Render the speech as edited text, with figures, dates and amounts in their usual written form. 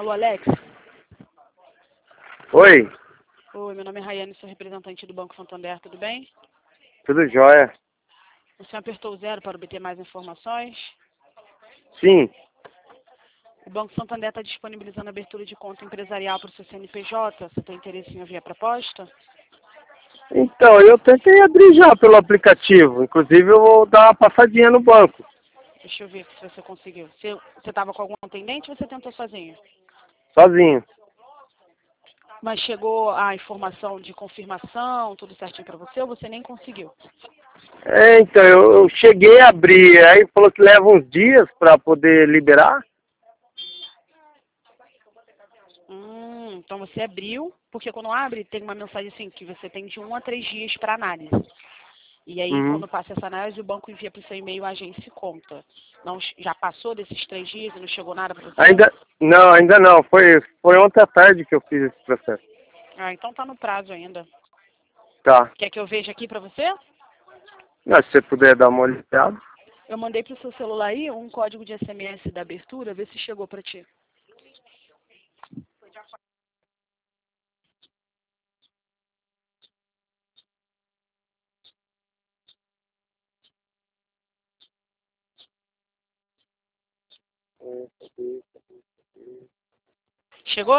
Alô, Alex? Oi, Oi, meu nome é Rayane, sou representante do Banco Santander, tudo bem? tudo jóia? O senhor apertou o 0 para obter mais informações? Sim, O Banco Santander está disponibilizando a abertura de conta empresarial para o seu CNPJ. Você tem interesse em ouvir a proposta? então, eu tentei abrir já pelo aplicativo, inclusive eu vou dar uma passadinha no banco, Deixa eu ver se você conseguiu. Você estava com algum atendente ou você tentou sozinho? sozinho. Mas chegou a informação de confirmação, tudo certinho para você, ou você nem conseguiu? Então, eu cheguei a abrir, aí falou que leva uns dias para poder liberar. Então você abriu, porque quando abre tem uma mensagem assim, que você tem de 1 a 3 dias para análise. E aí, Uhum. quando passa essa análise, o banco envia para o seu e-mail a agência e conta. Não, já passou desses 3 dias e não chegou nada para você? Ainda não, foi ontem à tarde que eu fiz esse processo. Ah, então tá no prazo ainda. Tá, Quer que eu veja aqui para você? mas se você puder dar uma olhada. Eu mandei para o seu celular aí um código de SMS da abertura, vê se chegou para ti.